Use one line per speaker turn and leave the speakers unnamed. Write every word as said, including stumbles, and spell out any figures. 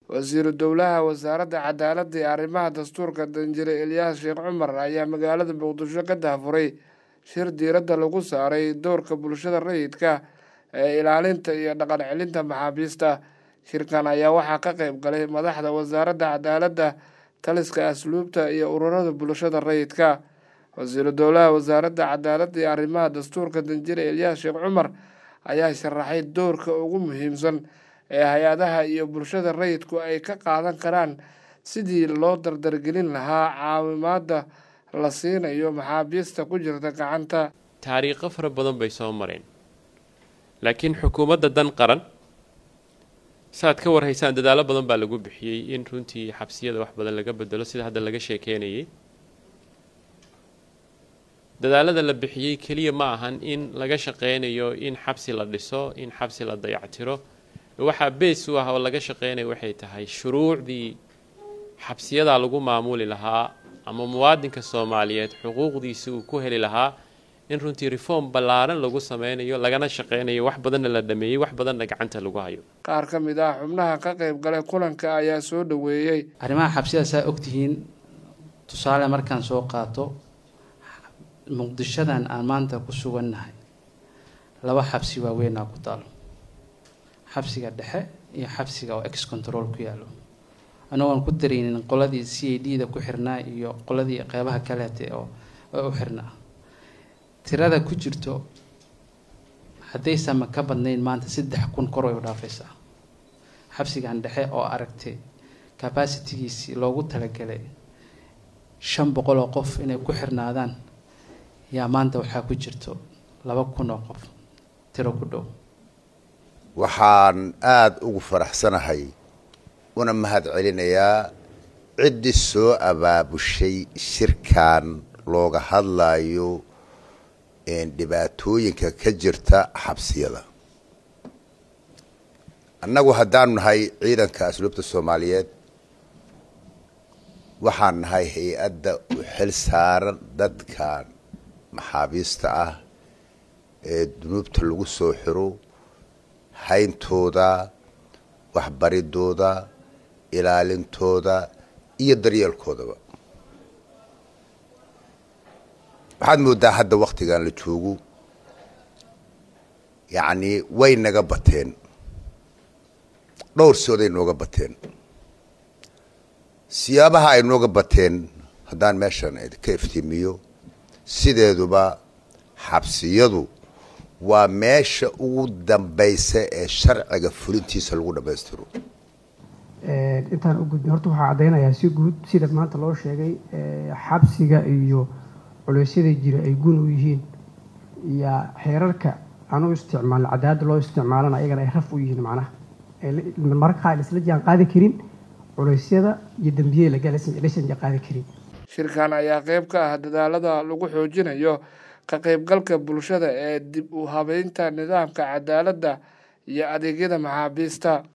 wasiiru dowlaha wasaaradda cadaaladda iyo arrimaha dastuurka Danjire Ilyas Sheekh Cumar ayaa magaalada Muqdisho ka daafuray shir diiradda lagu saaray doorka bulshada rayidka ee ilaalinta iyo dhaqan celinta maxaabiista. Shirkan ayaa waxaa ka qayb galay madaxda wasaaradda cadaaladda, taliska asluubta iyo ururada bulshada rayidka. wasiiru dowlaha wasaaradda cadaaladda iyo arrimaha dastuurka Danjire Ilyas Sheekh Cumar ayaa sharaxay doorka ugu muhiimsan ee hay-adaha iyo bulshada rayidku ay ka qaadan karaan sidii loo dardargelin lahaa caawimaadda la siinayo maxaabiista ku jirta gacanta.
taariikho fara badan bay soo mareen, laakiin xukuumadda dan qaran saad ka warhaysaan dadaalo badan baa lagu bixiyey in runtii xabsiyada wax badan laga bedelo sida hadda laga sheekeynayay. dadaalada la bixiyey keliya ma ahan in laga shaqeynayo in xabsi la dhiso, in xabsi la dayactiro. waxaa bees u ah oo laga shaqeynayo waxay tahay shuruucdii xabsiyada lagu maamuli lahaa ama muwaadinka Soomaaliyeed xuquuqdiisa uu ku heli lahaa in runtii reform ballaaran lagu sameynayo, lagana shaqeynayo wax badan la dhameeyay, wax badan gacanta lagu hayo.
qaar ka mid ah xubnaha ka qayb galay kulanka ayaa soo dhaweeyay
arrimaha xabsiyada saa ogtihiin. tusaale markaan soo qaato muqdishadan aan maanta ku sugannahay, laba xabsi waaweyn aa ku taalo, xabsiga dhexe iyo xabsiga oo ex control ku yaalo. anagoon ku dareynin qoladii C I D da ku xirnaa iyo qoladii qeybaha kaleete oo u xirnaa. tirada ku jirto haddaysan ma ka badnayn maanta saddex kun kor ay u dhaafaysaa. xabsigan dhexe oo aragtay capacity-giisii loogu talagalay shan boqol oo qof inay ku xirnaadaan, yaa maanta waxaa ku jirto laba kun oo qof, tiro ku dhow.
waxaan aada ugu faraxsanahay una mahad celinayaa ciddii soo abaabushay shirkan looga hadlayo dhibaatooyinka ka jirta xabsiyada. annagu haddaanu nahay ciidanka asluubta Soomaaliyeed, waxaan nahay hay-adda u xil saaran dadkan maxaabiista ah ee dunuubta lagu soo xiro, hayntooda, waxbaridooda, ilaalintooda iyo daryeelkoodaba. waxaad moodaa hadda waktigan la joogo yacni way naga bateen, dhowr sooday nooga bateen. siyaabaha ay nooga bateen haddaan meeshan ka iftiimiyo, sideeduba xabsiyadu waa meesha ugu dambaysa ee sharciga fulintiisa lagu dhammaystiro.
intaan u gudbin horta waxaa caddaynayaa si guud sida maanta loo sheegay xabsiga iyo culeysyada jira ay gun u yihiin, iyo xeerarka aan u isticmaalno cadaalada loo isticmaalana ayagana ay raf u yihiin. macnaha mararka qaar isla jaan qaadi karin culeysyada iyo dambiyada lagalasan jaan qaadi karin.
shirkan ayaa qayb ka ah dadaalada lagu xoojinayo ka qaybgalka bulshada ee dib u habeynta nidaamka cadaaladda iyo adeegyada maxaabiista.